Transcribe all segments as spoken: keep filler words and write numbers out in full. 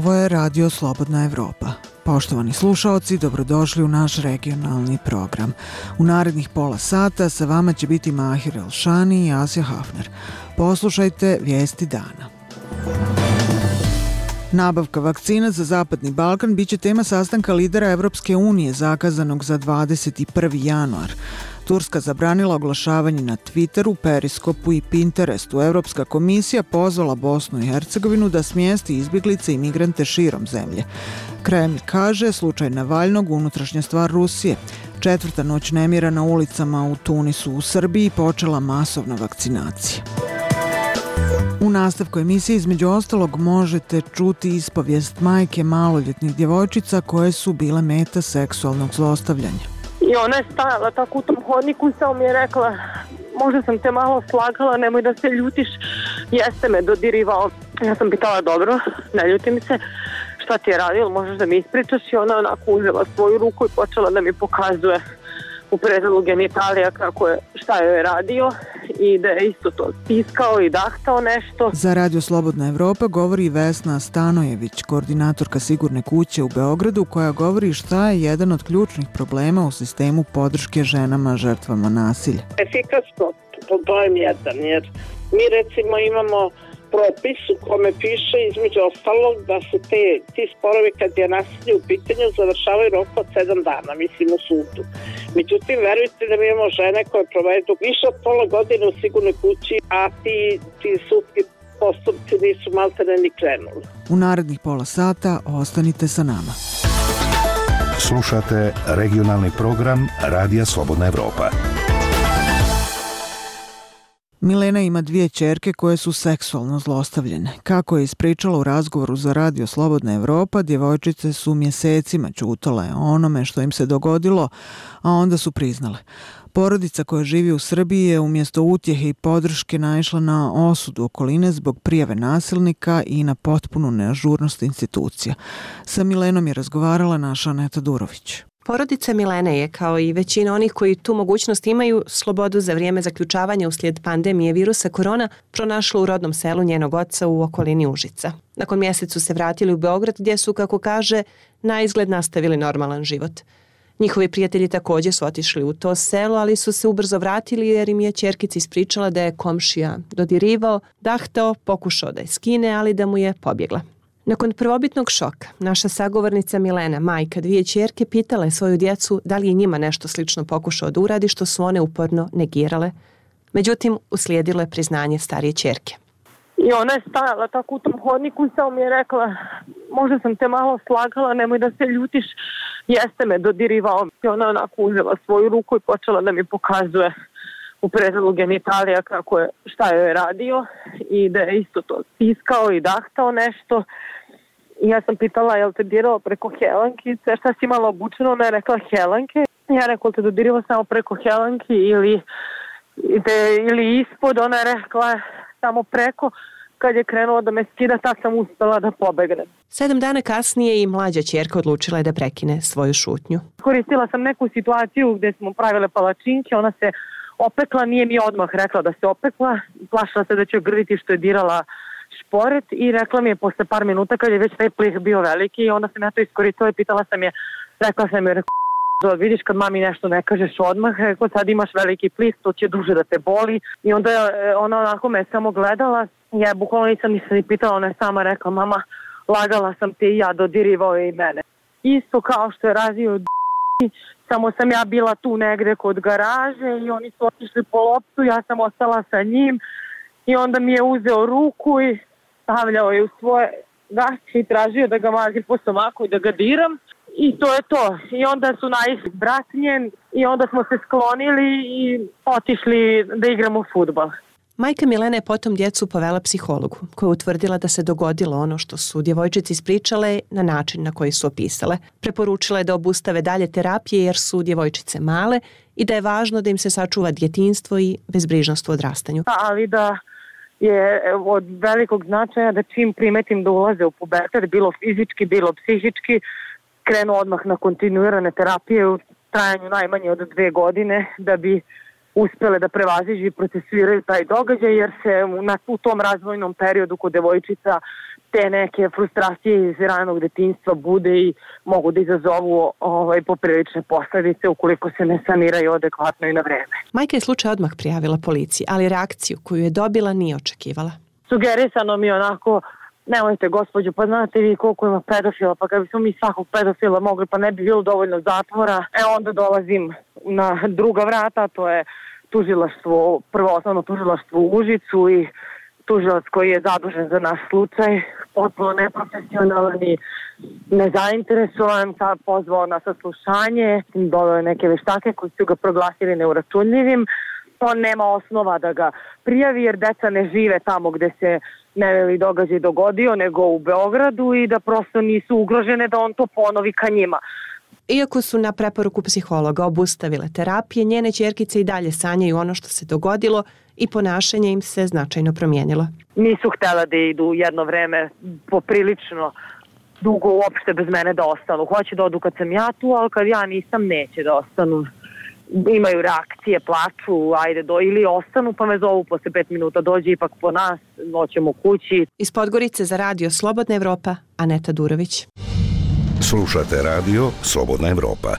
Ovo je Radio Slobodna Evropa. Poštovani slušaoci, dobrodošli u naš regionalni program. U narednih pola sata sa vama će biti Mahir Elšani i Asja Hafner. Poslušajte vijesti dana. Nabavka vakcina za Zapadni Balkan biće tema sastanka lidera Evropske unije zakazanog za dvadeset prvi januar. Turska zabranila oglašavanje na Twitteru, Periskopu i Pinterestu. Evropska komisija pozvala Bosnu i Hercegovinu da smjesti izbjeglice i migrante širom zemlje. Kremlj kaže slučaj Navalnog unutrašnja stvar Rusije. Četvrta noć nemira na ulicama u Tunisu u Srbiji počela masovna vakcinacija. U nastavku emisije između ostalog možete čuti ispovijest majke maloljetnih djevojčica koje su bile meta seksualnog zlostavljanja. I ona je stajala tako u tom hodniku i samo mi je rekla, možda sam te malo slagala, nemoj da se ljutiš, jeste me dodirivao. Ja sam pitala, dobro, ne ljuti mi se, šta ti je radio, možeš da mi ispričaš? I ona onako uzela svoju ruku i počela da mi pokazuje u predelu genitalija kako je, šta joj je radio i da je isto to stiskao i dahtao nešto. Za Radio Slobodna Evropa govori Vesna Stanojević, koordinatorka Sigurne kuće u Beogradu, koja govori šta je jedan od ključnih problema u sistemu podrške ženama žrtvama nasilja. Efikasno, to je jedan, jer mi recimo imamo propis u kome piše između ostalog da se te, ti sporovi kad je nasilje u pitanju završavaju rok od sedam dana, mislim u sudu. Međutim, verujte da mi imamo žene koje provedu više od pola godine u Sigurnoj kući, a ti, ti sudski postupci nisu maltene ni krenuli. U narednih pola sata ostanite sa nama. Slušate regionalni program Radija Slobodna Evropa. Milena ima dvije ćerke koje su seksualno zlostavljene. Kako je ispričala u razgovoru za Radio Slobodna Evropa, djevojčice su mjesecima ćutale o onome što im se dogodilo, a onda su priznale. Porodica koja živi u Srbiji je umjesto utjehe i podrške naišla na osudu okoline zbog prijave nasilnika i na potpunu neažurnost institucija. Sa Milenom je razgovarala naša Aneta Durović. Porodica Milene je, kao i većina onih koji tu mogućnost imaju, slobodu za vrijeme zaključavanja uslijed pandemije virusa korona pronašla u rodnom selu njenog oca u okolini Užica. Nakon mjesecu se vratili u Beograd gdje su, kako kaže, na izgled nastavili normalan život. Njihovi prijatelji također su otišli u to selo, ali su se ubrzo vratili jer im je ćerkica ispričala da je komšija dodirivao, dahtao, pokušao da je skine, ali da mu je pobjegla. Nakon prvobitnog šoka, naša sagovornica Milena, majka dvije ćerke, pitala je svoju djecu da li je njima nešto slično pokušao da uradi, što su one uporno negirale. Međutim, uslijedilo je priznanje starije ćerke. I ona je stajala tako u tom hodniku i samo mi je rekla, možda sam te malo slagala, nemoj da se ljutiš, jeste me dodirivao. I ona onako uzela svoju ruku i počela da mi pokazuje u predelu genitalija kako je, šta joj je radio i da je isto to stiskao i dahtao nešto. I ja sam pitala, jel te dirao preko helankice, šta si imala obučeno? Ona je rekla helanke. Ja rekla, te dodirao samo preko helanki ili, te, ili ispod? Ona je rekla samo preko. Kad je krenuo da me skida, tak sam uspela da pobegnem. Sedam dana kasnije i mlađa ćerka odlučila je da prekine svoju šutnju. Koristila sam neku situaciju gdje smo pravile palačinke, ona se opekla, nije mi odmah rekla da se opekla, plašila se da će grditi što je dirala šporet i rekla mi je posle par minuta kad je već taj plih bio veliki i onda sam ja to iskoristila i pitala sam je, rekla sam je, rekla, vidiš kad mami nešto ne kažeš odmah, rekla sad imaš veliki plih, to će duže da te boli i onda ona onako me samo gledala, ja bukvalno nisam nisam ni pitala, ona je sama rekla, mama, lagala sam te i ja, dodirivao je i mene. Isto kao što je razio samo sam ja bila tu negde kod garaže i oni su otišli po loptu, ja sam ostala sa njim i onda mi je uzeo ruku i stavljao je u svoje gaće i tražio da ga mazim po stomaku i da ga diram i to je to. I onda su naišli brat njen i onda smo se sklonili i otišli da igramo fudbal. Majka Milena je potom djecu povela psihologu, koja je utvrdila da se dogodilo ono što su djevojčici ispričale na način na koji su opisale. Preporučila je da obustave dalje terapije jer su djevojčice male i da je važno da im se sačuva djetinjstvo i bezbrižnost u odrastanju. Ali da je od velikog značaja da čim primetim da ulaze u pubertet, bilo fizički, bilo psihički, krenu odmah na kontinuirane terapije u trajanju najmanje od dve godine da bi uspjele da prevaziđu i procesuiraju taj događaj, jer se na, u tom razvojnom periodu kod devojčica te neke frustracije iz ranog detinjstva bude i mogu da izazovu ovaj, poprilične posledice ukoliko se ne saniraju adekvatno i na vreme. Majka je slučaj odmah prijavila policiji, ali reakciju koju je dobila nije očekivala. Sugerisano mi onako, nemojte gospođo, pa znate vi koliko ima pedofila, pa kad bismo mi svakog pedofila mogli, pa ne bi bilo dovoljno zatvora. E onda dolazim na druga vrata, to je tužilaštvo, prvo osnovno tužilaštvo u Užicu i tužilac koji je zadužen za naš slučaj, potpuno neprofesionalan i nezainteresovan, sad pozvao na saslušanje, doveo je neke veštake koji su ga proglasili neuračunljivim. On nema osnova da ga prijavi jer deca ne žive tamo gde se neveli događaj dogodio, nego u Beogradu i da prosto nisu ugrožene da on to ponovi ka njima. Iako su na preporuku psihologa obustavile terapije, njene ćerkice i dalje sanjaju ono što se dogodilo i ponašanje im se značajno promijenilo. Nisu htjela da idu jedno vreme poprilično dugo uopšte bez mene da ostanu. Hoće da odu kad sam ja tu, ali kad ja nisam neće da ostanu. Imaju reakcije, plaču, ajde do, ili ostanu pa me zovu posle pet minuta, dođe ipak po nas, noćemo kući. Iz Podgorice za radio Slobodna Evropa, Aneta Durović. Slušate radio Slobodna Evropa.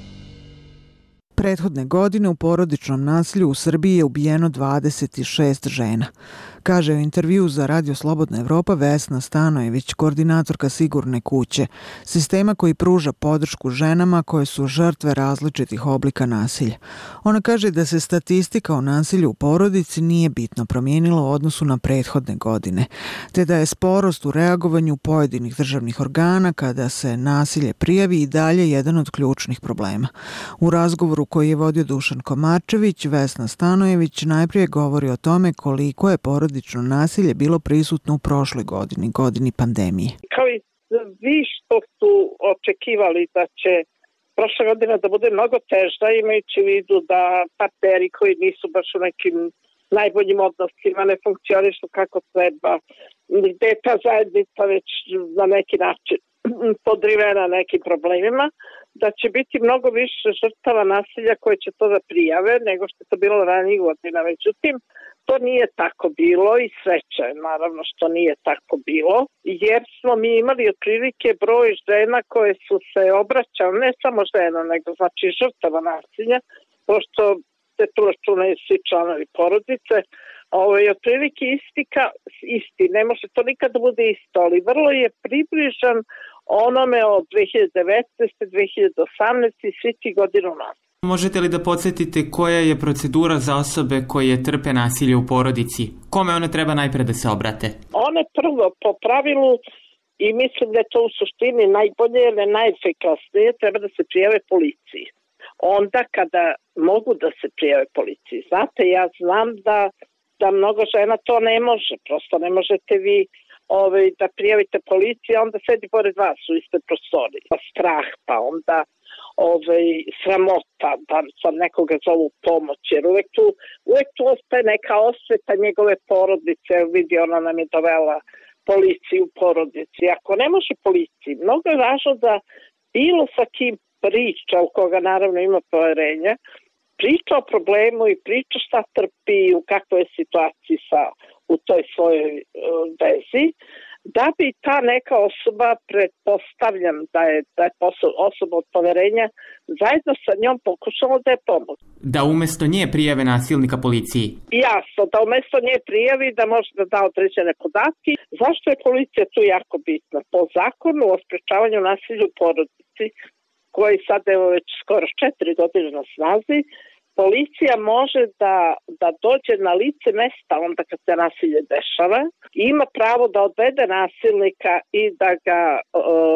Prethodne godine u porodičnom nasilju u Srbiji je ubijeno dvadeset šest žena. Kaže u intervju za Radio Slobodna Evropa Vesna Stanojević, koordinatorka Sigurne kuće, sistema koji pruža podršku ženama koje su žrtve različitih oblika nasilja. Ona kaže da se statistika o nasilju u porodici nije bitno promijenila u odnosu na prethodne godine, te da je sporost u reagovanju pojedinih državnih organa kada se nasilje prijavi i dalje jedan od ključnih problema. U razgovoru koji je vodio Dušan Komarčević, Vesna Stanojević najprije govori o tome koliko je porodično nasilje bilo prisutno u prošloj godini, godini pandemije. Kao i vi što su očekivali da će prošla godina da bude mnogo teža, imajući u vidu da partneri koji nisu baš u nekim najboljim odnosima ne funkcionišu kako treba, gde je ta zajednica već na neki način podrivena nekim problemima, da će biti mnogo više žrtava nasilja koje će to da prijave nego što je to bilo ranijih godina. Međutim, to nije tako bilo i sreća je naravno što nije tako bilo, jer smo mi imali otprilike broj žena koje su se obraćale, ne samo žena, nego znači žrtava nasilja, pošto se tu računaju svi članovi porodice, ovo je otprilike isti, ka, isti, ne može to nikad da bude isto, ali vrlo je približan onome od dve hiljade devetnaeste. dve hiljade osamnaeste. i svih tih godina u nas. Možete li da podsjetite koja je procedura za osobe koje trpe nasilje u porodici? Kome one treba najpre da se obrate? One prvo po pravilu, i mislim da je to u suštini najbolje ili najefikasnije, treba da se prijave policiji. Onda kada mogu da se prijave policiji. Znate, ja znam da, da mnogo žena to ne može, prosto ne možete vi ovaj, da prijavite policiji, onda sedi pored vas u iste prostorije. Pa strah, pa onda ovaj, sramota da sam nekoga zovu pomoć, jer uvek tu, uvek tu ostaje neka osveta njegove porodice, vidi ona nam je dovela policiju u porodici. Ako ne može policiji, mnogo je važno da bilo sa kim priča, u koga naravno ima poverenja, priča o problemu i priča šta trpi, u kakvoj je situaciji sa, u toj svojoj uh, vezi, da bi ta neka osoba, pretpostavljam da je, da je osoba od poverenja, zajedno sa njom pokušala da je pomoć. Da umesto nje prijave nasilnika policiji? Jasno, da umesto nje prijavi, da može da da određene podatke. Zašto je policija tu jako bitna? Po zakonu o sprečavanju nasilja u porodici, koji sad evo već skoro četiri godine na snazi, policija može da, da dođe na lice mesta onda kad se nasilje dešava i ima pravo da odvede nasilnika i da ga uh,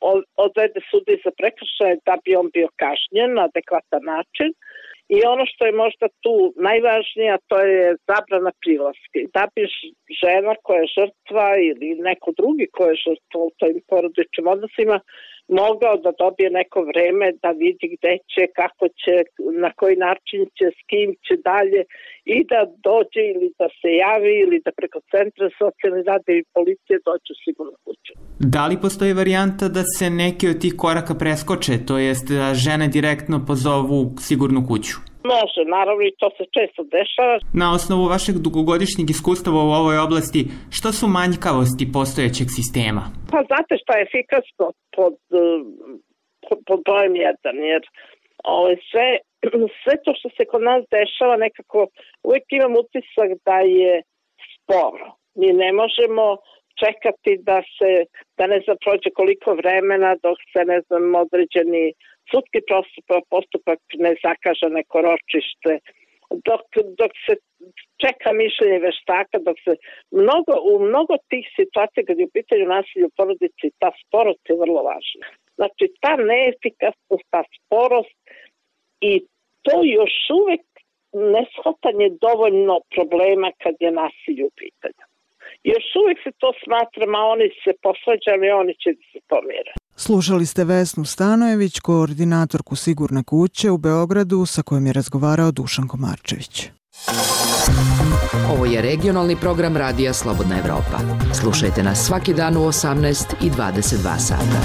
odvede sudi za prekršaje da bi on bio kažnjen na adekvatan način. I ono što je možda tu najvažnije, to je zabrana prilaska. Da bi žena koja je žrtva ili neko drugi koja je žrtva u tojim porodičnim odnosima mogao da dobije neko vreme da vidi gde će, kako će, na koji način će, s kim će dalje i da dođe ili da se javi ili da preko centra socijalne rade i policije dođe u sigurnu kuću. Da li postoji varijanta da se neki od tih koraka preskoče, to jest da žene direktno pozovu sigurnu kuću? Može, naravno, i to se često dešava. Na osnovu vašeg dugogodišnjeg iskustava u ovoj oblasti, što su manjkavosti postojećeg sistema? Pa znate šta je efikasno pod, pod, pod brojem jedan, jer ovo, sve, sve to što se kod nas dešava nekako uvijek imam utisak da je sporo. Mi ne možemo čekati da se, da ne znam, prođe koliko vremena dok se, ne znam, određeni sudski postupak ne zakaže neko ročište, dok, dok se čeka mišljenje veštaka, dok se mnogo, u mnogo tih situacija kad je u pitanju nasilja u porodici, ta sporost je vrlo važna. Znači, ta neefikasnost, ta sporost i to još uvek neshvatanje dovoljno problema kad je nasilje u pitanju. Još uvijek se to smatra, ma oni se posvađali, oni će se pomire. Slušali ste Vesnu Stanojević, koordinatorku Sigurne kuće u Beogradu, sa kojom je razgovarao Dušan Komarčević. Ovo je regionalni program Radija Slobodna Evropa. Slušajte nas svaki dan u osamnaest i dvadeset dva sata.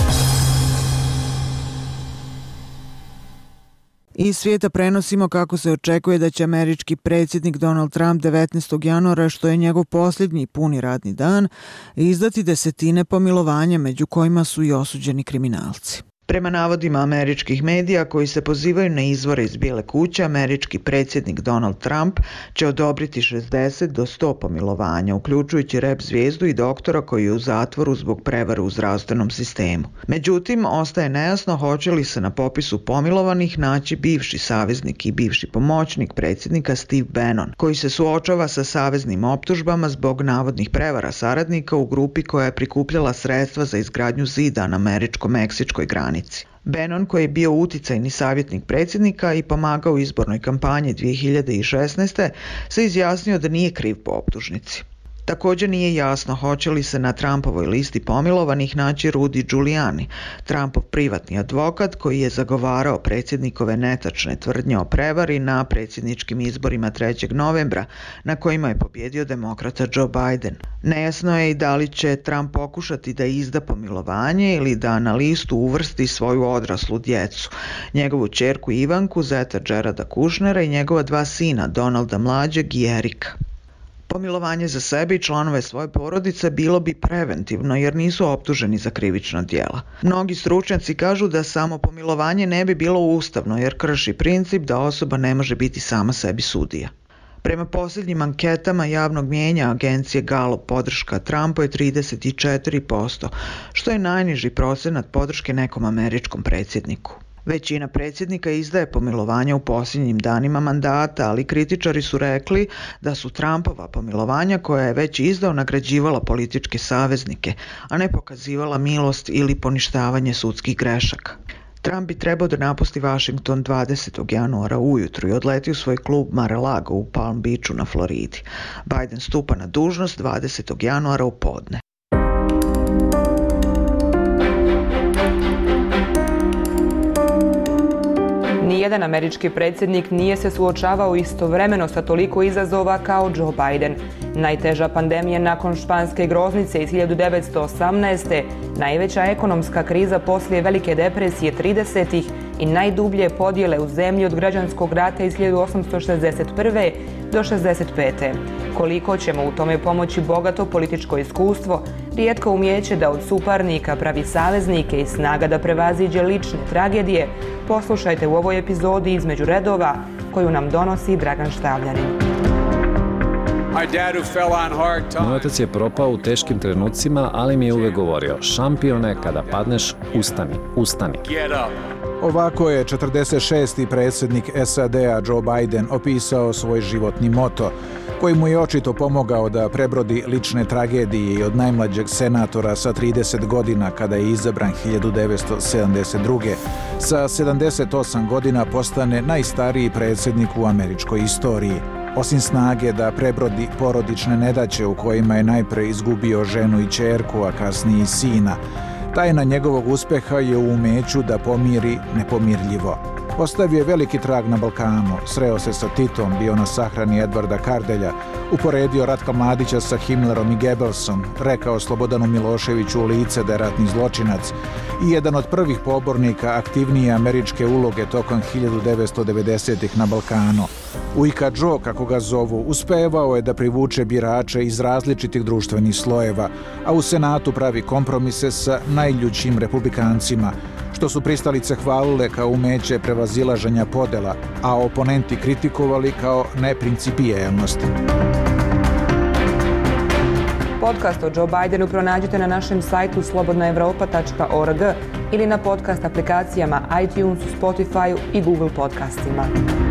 Iz svijeta prenosimo kako se očekuje da će američki predsjednik Donald Trump devetnaestog januara, što je njegov posljednji puni radni dan, izdati desetine pomilovanja, među kojima su i osuđeni kriminalci. Prema navodima američkih medija koji se pozivaju na izvore iz Bijele kuće, američki predsjednik Donald Trump će odobriti šezdeset do sto pomilovanja, uključujući rep zvijezdu i doktora koji je u zatvoru zbog prevare u zdravstvenom sistemu. Međutim, ostaje nejasno hoće li se na popisu pomilovanih naći bivši saveznik i bivši pomoćnik predsjednika Steve Bannon, koji se suočava sa saveznim optužbama zbog navodnih prevara saradnika u grupi koja je prikupljala sredstva za izgradnju zida na američko-meksičkoj granici. Bannon, koji je bio uticajni savjetnik predsjednika i pomagao u izbornoj kampanji dvije hiljade šesnaeste. se izjasnio da nije kriv po optužnici. Također nije jasno hoće li se na Trumpovoj listi pomilovanih naći Rudy Giuliani, Trumpov privatni advokat koji je zagovarao predsjednikove netačne tvrdnje o prevari na predsjedničkim izborima trećeg novembra, na kojima je pobjedio demokrata Joe Biden. Nejasno je i da li će Trump pokušati da izda pomilovanje ili da na listu uvrsti svoju odraslu djecu, njegovu ćerku Ivanku, zeta Jareda Kushnera i njegova dva sina, Donalda mlađeg i Erika. Pomilovanje za sebe i članove svoje porodice bilo bi preventivno jer nisu optuženi za krivična djela. Mnogi stručnjaci kažu da samo pomilovanje ne bi bilo ustavno jer krši princip da osoba ne može biti sama sebi sudija. Prema posljednjim anketama javnog mijenja agencije Gallup podrška Trumpu je trideset četiri posto, što je najniži procenat podrške nekom američkom predsjedniku. Većina predsjednika izdaje pomilovanja u posljednjim danima mandata, ali kritičari su rekli da su Trumpova pomilovanja koja je već izdao nagrađivala političke saveznike, a ne pokazivala milost ili poništavanje sudskih grešaka. Trump bi trebao da napusti Washington dvadesetog januara ujutru i odleti u svoj klub Mar-a-Lago u Palm Beachu na Floridi. Biden stupa na dužnost dvadesetog januara u podne. Nijedan američki predsjednik nije se suočavao istovremeno sa toliko izazova kao Joe Biden. Najteža pandemija nakon španske groznice iz hiljadu devetsto osamnaeste. Najveća ekonomska kriza poslije Velike depresije tridesetih i najdublje podjele u zemlji od građanskog rata iz hiljadu osamsto šezdeset prve. do šezdeset pete. Koliko će mu u tome pomoći bogato političko iskustvo, rijetko umijeće da od suparnika pravi saveznike i snaga da prevaziđe lične tragedije, poslušajte u ovoj epizodi Između redova koju nam donosi Dragan Štavljanin. Moj otac je propao u teškim trenucima, ali mi je uvek govorio: šampione, kada padneš, ustani, ustani. Ovako je četrdeset šesti predsjednik S A D-a Joe Biden opisao svoj životni moto, koji mu je očito pomogao da prebrodi lične tragedije i od najmlađeg senatora sa trideset godina kada je izabran hiljadu devetsto sedamdeset druge. Sa sedamdeset osam godina postane najstariji predsjednik u američkoj istoriji. Osim snage da prebrodi porodične nedaće u kojima je najpre izgubio ženu i ćerku, a kasnije i sina, tajna njegovog uspeha je u umeću da pomiri nepomirljivo. Ostavio je veliki trag na Balkanu, sreo se sa Titom, bio na sahrani Edvarda Kardelja, uporedio Ratka Mladića sa Himmlerom i Goebbelsom, rekao Slobodanu Miloševiću u lice da je ratni zločinac i jedan od prvih pobornika aktivnije američke uloge tokom hiljadu devetsto devedesetih na Balkanu. Ujka Joe, kako ga zovu, uspevao je da privuče birače iz različitih društvenih slojeva, a u Senatu pravi kompromise sa najljućim republikancima, što su pristalice hvalile kao umeće prevazilaženja podela, a oponenti kritikovali kao neprincipijelnost. Podcast o Joe Bidenu pronađite na našem sajtu slobodna evropa tačka org ili na podcast aplikacijama iTunesu, Spotifyu i Google podcastima.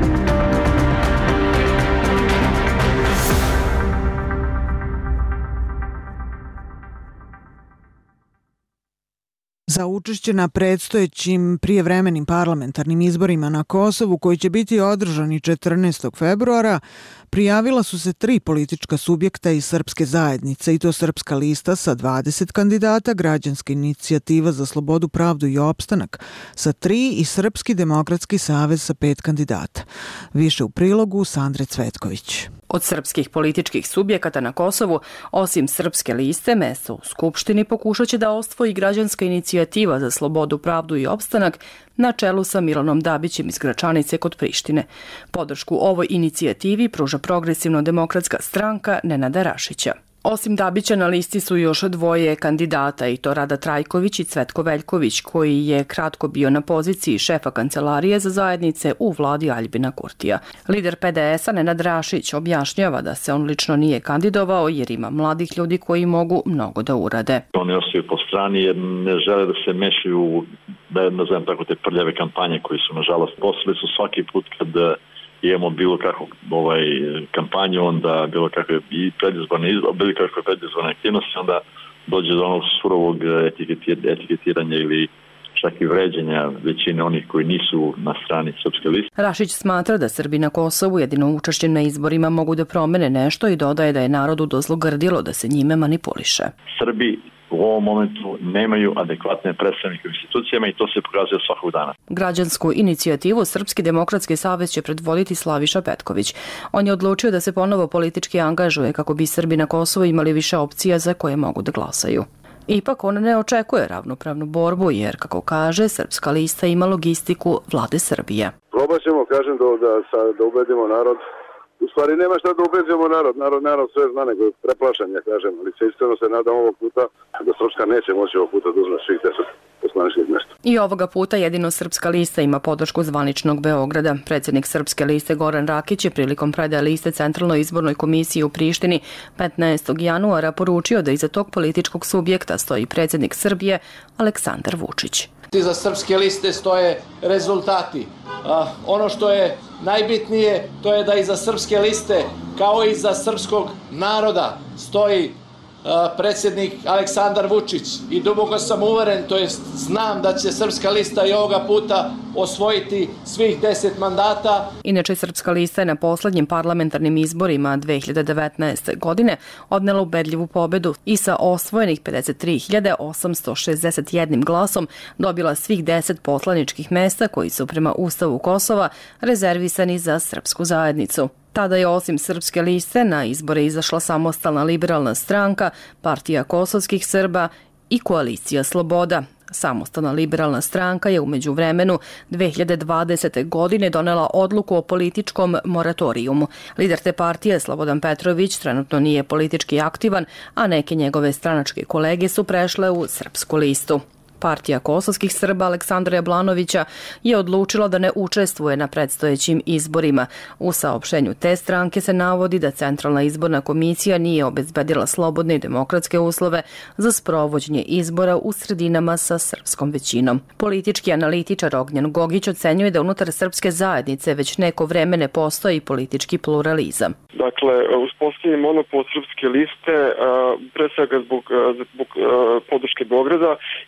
Za učešće na predstojećim prijevremenim parlamentarnim izborima na Kosovu, koji će biti održani četrnaestog februara, prijavila su se tri politička subjekta iz srpske zajednice, i to Srpska lista sa dvadeset kandidata, Građanska inicijativa za slobodu, pravdu i opstanak sa tri i Srpski demokratski savez sa pet kandidata. Više u prilogu Sandre Cvetković. Od srpskih političkih subjekata na Kosovu, osim Srpske liste, mesto u Skupštini pokušat će da osvoji Građanska inicijativa za slobodu, pravdu i opstanak na čelu sa Milanom Dabićem iz Gračanice kod Prištine. Podršku ovoj inicijativi pruža Progresivno-demokratska stranka Nenada Rašića. Osim Dabića na listi su još dvoje kandidata, i to Rada Trajković i Cvetko Veljković, koji je kratko bio na poziciji šefa kancelarije za zajednice u vladi Aljbina Kurtija. Lider P D S-a Nenad Rašić objašnjava da se on lično nije kandidovao jer ima mladih ljudi koji mogu mnogo da urade. Oni ostaju po strani jer ne žele da se mešaju, da ne znam tako, te prljave kampanje koji su nažalost postali su svaki put kad imamo bilo kakvu ovaj, kampanju, onda bilo kakve i predizborne, bilo kakve predizborne aktivnosti, onda dođe do onog surovog etiketiranja ili čak i vređenja većine onih koji nisu na strani Srpske liste. Rašić smatra da Srbi na Kosovu jedino učešćem na izborima mogu da promene nešto i dodaje da je narodu dozlogrdilo da se njime manipuliše. Srbi u ovom momentu nemaju adekvatne predstavnike u institucijama i to se pokazuje svakog dana. Građansku inicijativu Srpski demokratski savez će predvoditi Slaviša Petković. On je odlučio da se ponovo politički angažuje kako bi Srbi na Kosovu imali više opcija za koje mogu da glasaju. Ipak on ne očekuje ravnopravnu borbu jer, kako kaže, Srpska lista ima logistiku vlade Srbije. Probat ćemo, kažem, da, da, da ubedimo narod. U stvari nema šta da ubeđujemo narod, narod, narod sve zna, nego je preplašan, ja kažem, ali se iskreno se nadam ovog puta da Srpska neće moći ovog puta da uzme svih deset poslaničkih mjesta. I ovoga puta jedino Srpska lista ima podršku zvaničnog Beograda. Predsjednik Srpske liste Goran Rakić je prilikom predaje liste Centralnoj izbornoj komisiji u Prištini petnaestog januara poručio da iza tog političkog subjekta stoji predsjednik Srbije Aleksandar Vučić. Iza Srpske liste stoje rezultati. Uh, ono što je najbitnije, to je da iza Srpske liste, kao i iza srpskog naroda, stoji uh, predsjednik Aleksandar Vučić i duboko sam uveren, to jest znam da će Srpska lista i ovoga puta osvojiti svih deset mandata. Inače, Srpska lista je na poslednjim parlamentarnim izborima dve hiljade devetnaeste. godine odnela ubedljivu pobedu i sa osvojenih pedeset tri hiljade osamsto šezdeset jedan glasom dobila svih deset poslaničkih mesta koji su prema Ustavu Kosova rezervisani za srpsku zajednicu. Tada je osim Srpske liste na izbore izašla Samostalna liberalna stranka, Partija kosovskih Srba i Koalicija Sloboda. Samostalna liberalna stranka je u međuvremenu dve hiljade dvadesete. godine donela odluku o političkom moratorijumu. Lider te partije, Slobodan Petrović, trenutno nije politički aktivan, a neke njegove stranačke kolege su prešle u Srpsku listu. Partija kosovskih Srba Aleksandra Jablanovića je odlučila da ne učestvuje na predstojećim izborima. U saopštenju te stranke se navodi da Centralna izborna komisija nije obezbedila slobodne i demokratske uslove za sprovođenje izbora u sredinama sa srpskom većinom. Politički analitičar Ognjen Gogić ocenjuje da unutar srpske zajednice već neko vreme ne postoji politički pluralizam. Dakle, uspostavljen monopol Srpske liste, pre svega zbog, zbog podrške Beograda, i to je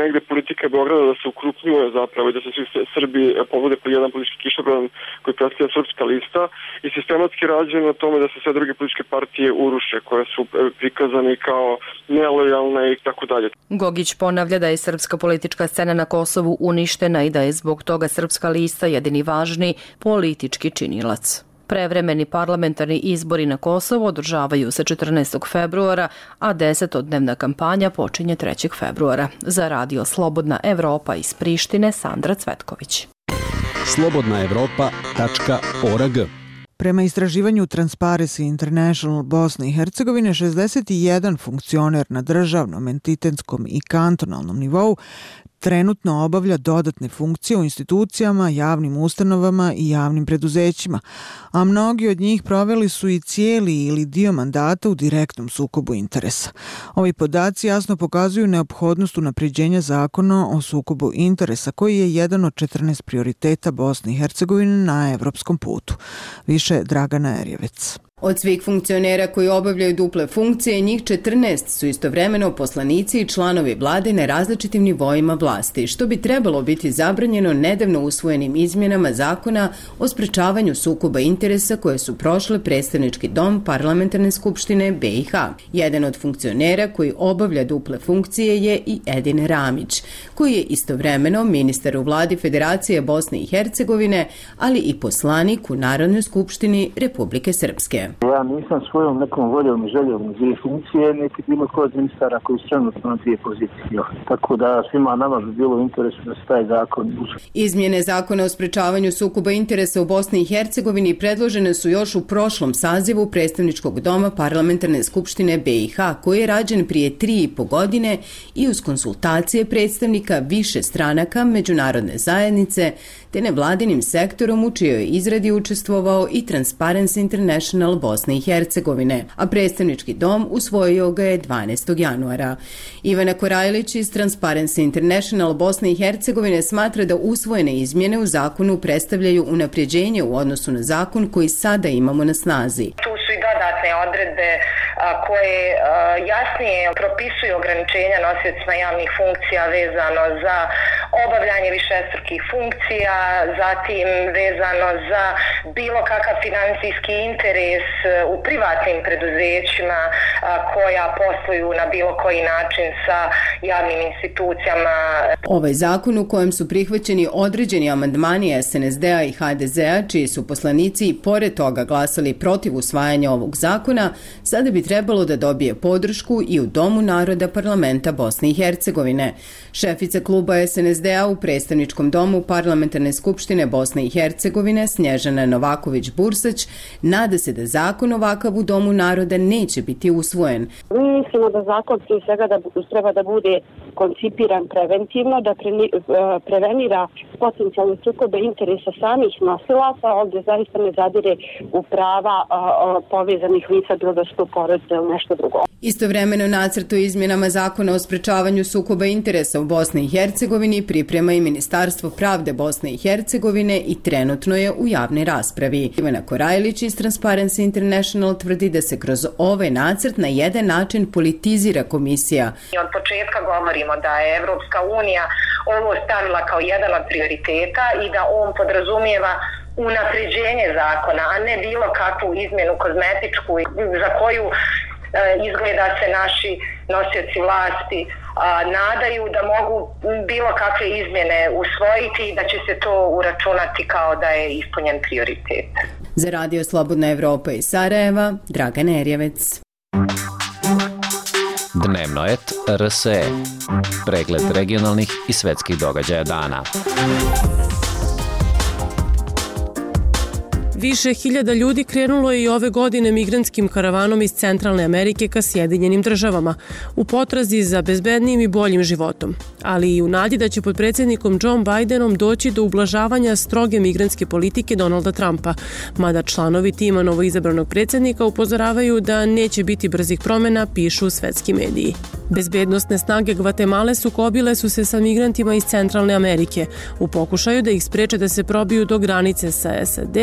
negde politika Beograda da se ukrupnjuje zapravo i da se svi Srbi povode po jedan politički kišobran koji predstavlja Srpska lista i sistematski rađuje na tome da se sve druge političke partije uruše koje su prikazane kao nelojalne i tako dalje. Gogić ponavlja da je srpska politička scena na Kosovu uništena i da je zbog toga Srpska lista jedini važni politički činilac. Prevremeni parlamentarni izbori na Kosovu održavaju se četrnaestog februara, a desetodnevna kampanja počinje trećeg februara. Za Radio Slobodna Evropa iz Prištine, Sandra Cvetković. slobodna evropa tačka org. Prema istraživanju Transparency International Bosne i Hercegovine, šezdeset jedan funkcioner na državnom, entitetskom i kantonalnom nivou trenutno obavlja dodatne funkcije u institucijama, javnim ustanovama i javnim preduzećima, a mnogi od njih proveli su i cijeli ili dio mandata u direktnom sukobu interesa. Ovi podaci jasno pokazuju neophodnost unapređenja zakona o sukobu interesa, koji je jedan od četrnaest prioriteta Bosne i Hercegovine na evropskom putu. Više Dragana Erjevec. Od svih funkcionera koji obavljaju duple funkcije, njih četrnaest su istovremeno poslanici i članovi vlade na različitim nivoima vlasti, što bi trebalo biti zabranjeno nedavno usvojenim izmjenama zakona o sprečavanju sukoba interesa koje su prošle predstavnički dom Parlamentarne skupštine B i H. Jedan od funkcionera koji obavlja duple funkcije je i Edin Ramić, koji je istovremeno ministar u vladi Federacije Bosne i Hercegovine, ali i poslanik u Narodnoj skupštini Republike Srpske. Ja nisam svojom nekom voljom i željom na dvije funkcije, niti bilo ko od ministara koji su trenutno na dvije pozicije. Tako da svima nama bi bilo u interesu da se taj zakon usvoji. Izmjene zakona o sprečavanju sukoba interesa u Bosni i Hercegovini predložene su još u prošlom sazivu predstavničkog doma Parlamentarne skupštine B i H, koji je rađen prije tri i po godine i uz konsultacije predstavnika više stranaka, međunarodne zajednice, te nevladinim sektorom u čijoj izradi učestvovao i Transparency International Bosne i Hercegovine, a predstavnički dom usvojio ga je dvanaestog januara. Ivana Korajlić iz Transparency International Bosne i Hercegovine smatra da usvojene izmjene u zakonu predstavljaju unapređenje u odnosu na zakon koji sada imamo na snazi. Tu su i dodatne odredbe koje jasnije propisuju ograničenja nosiocima javnih funkcija vezano za obavljanje višestrukih funkcija, zatim vezano za bilo kakav financijski interes u privatnim preduzećima koja posluju na bilo koji način sa javnim institucijama. Ovaj zakon u kojem su prihvaćeni određeni amandmani S N S D-a i H D Z-a, čiji su poslanici pored toga glasali protiv usvajanja ovog zakona, sada bi trebalo da dobije podršku i u Domu naroda Parlamenta Bosne i Hercegovine. Šefica kluba S N S D-a u predstavničkom domu Parlamentarne skupštine Bosne i Hercegovine, Snježana Novaković-Bursać, nada se da zakon ovakav u Domu naroda neće biti usvojen. Mi mislimo da zakon prije svega da treba da bude koncipiran preventivno, da prevenira potencijalne sukobe interesa samih nosilaca, ovdje zaista ne zadire u prava povezanih lica, bilo da su to porodice ili nešto drugo. Istovremeno nacrt o izmjenama zakona o sprečavanju sukoba interesa u Bosni i Hercegovini priprema i Ministarstvo pravde Bosne i Hercegovine i trenutno je u javnoj raspravi. Ivana Korajlić iz Transparency International tvrdi da se kroz ovaj nacrt na jedan način politizira komisija. Od početka govorimo da je Evropska unija ovo stavila kao jedan od prioriteta i da on podrazumijeva unapređenje zakona, a ne bilo kakvu izmjenu kozmetičku za koju izgleda se naši nosioci vlasti nadaju da mogu bilo kakve izmjene usvojiti i da će se to uračunati kao da je ispunjen prioritet. Za Radio Slobodna Evropa iz Sarajeva, Dragana Erjevec. Dnevno et R S E. Pregled regionalnih i svetskih događaja dana. Više hiljada ljudi krenulo je i ove godine migrantskim karavanom iz Centralne Amerike ka Sjedinjenim državama, u potrazi za bezbednijim i boljim životom, ali i u nadi da će pod predsjednikom Joe Bidenom doći do ublažavanja stroge migrantske politike Donalda Trumpa, mada članovi tima novoizabranog predsjednika upozoravaju da neće biti brzih promjena, pišu svetski mediji. Bezbednostne snage Gvatemale sukobile su se sa migrantima iz Centralne Amerike u pokušaju da ih spreče da se probiju do granice sa S A D u poslednjih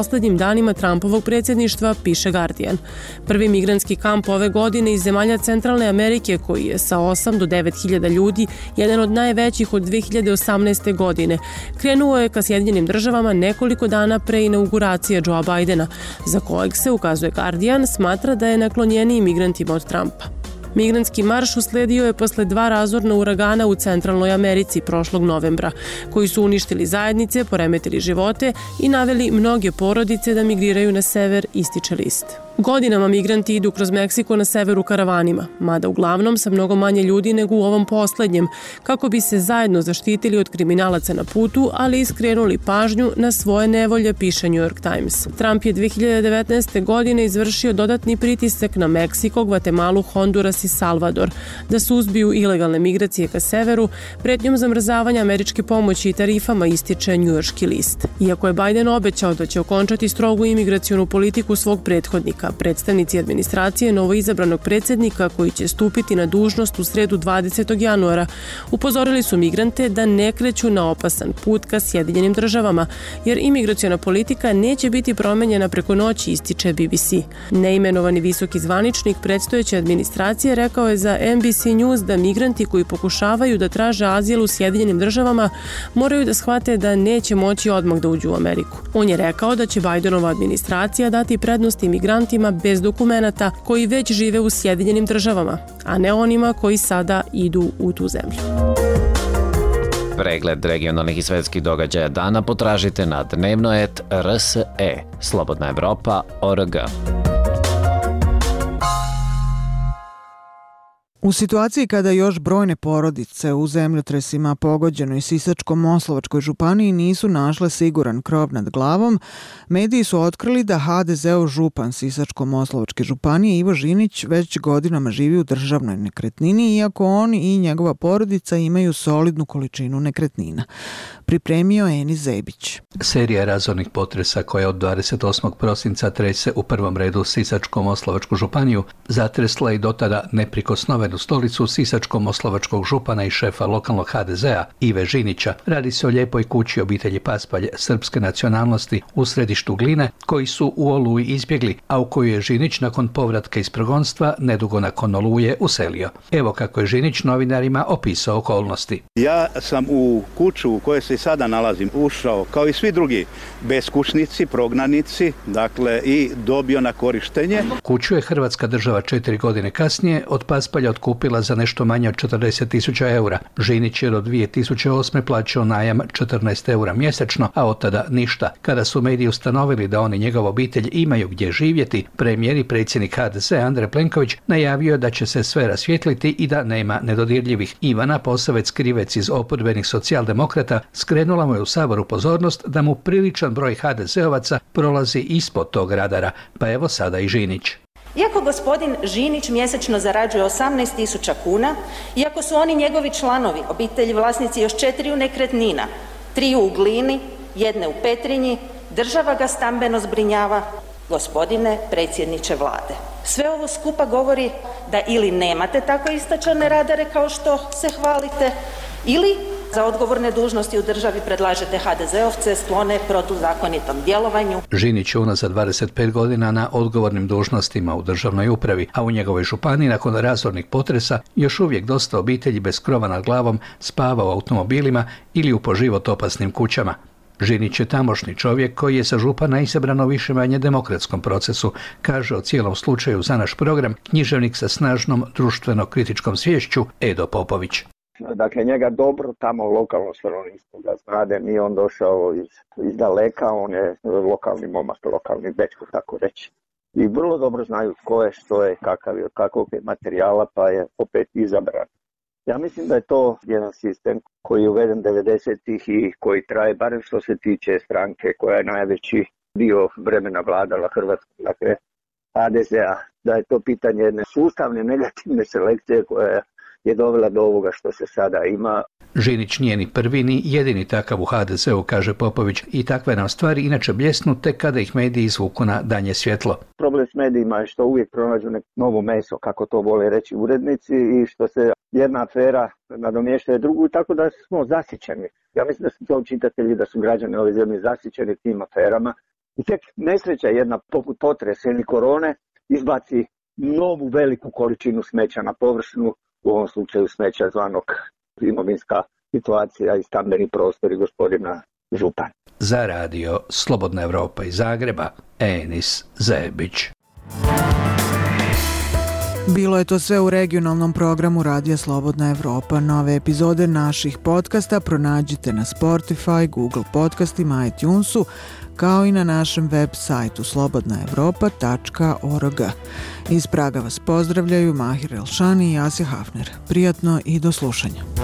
poslednjim danima Trumpovog predsjedništva, piše Guardian. Prvi migrantski kamp ove godine iz zemalja Centralne Amerike, koji je sa osam do devet hiljada ljudi, jedan od najvećih od dve hiljade osamnaeste. godine, krenuo je ka Sjedinjenim državama nekoliko dana pre inauguracije Joea Bidena, za kojeg se, ukazuje Guardian, smatra da je naklonjeniji migrantima od Trumpa. Migrantski marš usledio je posle dva razorna uragana u Centralnoj Americi prošlog novembra, koji su uništili zajednice, poremetili živote i naveli mnoge porodice da migriraju na sever, ističe list. Godinama migranti idu kroz Meksiko na severu karavanima, mada uglavnom sa mnogo manje ljudi nego u ovom poslednjem, kako bi se zajedno zaštitili od kriminalaca na putu, ali i skrenuli pažnju na svoje nevolje, piše New York Times. Trump je dve hiljade devetnaeste. godine izvršio dodatni pritisak na Meksiko, Gvatemalu, Honduras i Salvador da suzbiju ilegalne migracije ka severu, pretnjom zamrzavanja američke pomoći i tarifama, ističe njujorški list. Iako je Biden obećao da će okončati strogu imigracionu politiku svog prethodnika, predstavnici administracije novoizabranog predsjednika, koji će stupiti na dužnost u sredu dvadesetog januara, upozorili su migrante da ne kreću na opasan put ka Sjedinjenim državama, jer imigraciona politika neće biti promenjena preko noći, ističe B B C. Neimenovani visoki zvaničnik predstojeće administracije rekao je za N B C News da migranti koji pokušavaju da traže azil u Sjedinjenim državama moraju da shvate da neće moći odmah da uđu u Ameriku. On je rekao da će Bidenova administracija dati prednost imigrantima bez dokumenata koji već žive u Sjedinjenim državama, a ne onima koji sada idu u tu zemlju. Pregled regionalnih i svetskih događaja dana potražite na dnevno et r s e slobodna evropa tačka org. U situaciji kada još brojne porodice u zemljotresima pogođenoj Sisačko-Moslovačkoj županiji nisu našle siguran krov nad glavom, mediji su otkrili da ha de zeov župan Sisačko-Moslovačke županije Ivo Žinić već godinama živi u državnoj nekretnini, iako on i njegova porodica imaju solidnu količinu nekretnina. Pripremio Eni Zebić. Serija razornih potresa koja od dvadeset osmog prosinca trese u prvom redu Sisačko-Moslovačku županiju zatresla i dotada neprikosnovenu stolicu Sisačko-Moslovačkog župana i šefa lokalnog ha de zea Ive Žinića. Radi se o lijepoj kući obitelji Paspalj srpske nacionalnosti u središtu Gline, koji su u Oluji izbjegli, a u koju je Žinić nakon povratka iz progonstva nedugo nakon Oluje uselio. Evo kako je Žinić novinarima opisao okolnosti. Ja sam u kuću u kojoj se sada nalazim ušao kao i svi drugi beskućnici, prognanici, dakle i dobio na korištenje. Kuću je Hrvatska država četiri godine kasnije od Paspalja otkupila za nešto manje od četrdeset tisuća eura. Žinić je do dvije tisuće osme plaćao najam četrnaest eura mjesečno, a od tada ništa. Kada su mediji ustanovili da on i njegova obitelj imaju gdje živjeti, premijer i predsjednik ha de zea Andrej Plenković najavio da će se sve rasvijetliti i da nema nedodirljivih. Ivana Posavec Krivec iz oporbenih socijaldemokrata skrenula mu je u Saboru pozornost da mu priličan broj ha de zeovaca prolazi ispod tog radara, pa evo sada i Žinić. Iako gospodin Žinić mjesečno zarađuje osamnaest tisuća kuna, iako su oni njegovi članovi, obitelji vlasnici još četiri nekretnina, tri u Glini, jedne u Petrinji, država ga stambeno zbrinjava, gospodine predsjedniče vlade. Sve ovo skupa govori da ili nemate tako istačane radare kao što se hvalite, ili za odgovorne dužnosti u državi predlažete ha de zeovce sklone protuzakonitom djelovanju. Žinić je unazad dvadeset pet godina na odgovornim dužnostima u državnoj upravi, a u njegovoj županiji nakon razornih potresa još uvijek dosta obitelji bez krova nad glavom spava u automobilima ili u po život opasnim kućama. Žinić je tamošnji čovjek koji je sa župana isabran u više-manje demokratskom procesu, kaže o cijelom slučaju za naš program književnik sa snažnom društveno-kritičkom sviješću Edo Popović. Dakle, njega dobro tamo lokalno stanovništvo ga znade, nije on došao iz, iz daleka, on je lokalni momak, lokalni dečko, tako reći. I vrlo dobro znaju tko je, što je, kakav je, od kakvog je materijala, pa je opet izabran. Ja mislim da je to jedan sistem koji je uveden devedesetih i koji traje, barem što se tiče stranke koja je najveći dio vremena vladala Hrvatskom, dakle ha de zea, da je to pitanje jedne sustavne negativne selekcije koja je dovela do ovoga što se sada ima. Žinić nije ni prvi ni jedini takav u ha de zeu, kaže Popović, i takve nam stvari inače bljesnu tek kada ih mediji izvuku na danje svjetlo. Problem s medijima je što uvijek pronađu neko novo meso, kako to vole reći urednici, i što se jedna afera nadomještuje drugu, tako da smo zasićeni. Ja mislim da su to čitatelji, da su građani ove zemlje zasićeni tim aferama I tek nesreća jedna poput potresa ili korone izbaci novu veliku količinu smeća na površinu, u ovom slučaju smeća zvanog imovinska situacija i stambeni prostori gospodina župana. Za radio Slobodna Evropa iz Zagreba, Enis Zebić. Bilo je to sve u regionalnom programu Radija Slobodna Evropa. Nove epizode naših podcasta pronađite na Spotify, Google podcastima, iTunesu, kao i na našem web sajtu slobodna evropa tačka org. Iz Praga vas pozdravljaju Mahir Elšani i Asja Hafner. Prijatno i do slušanja.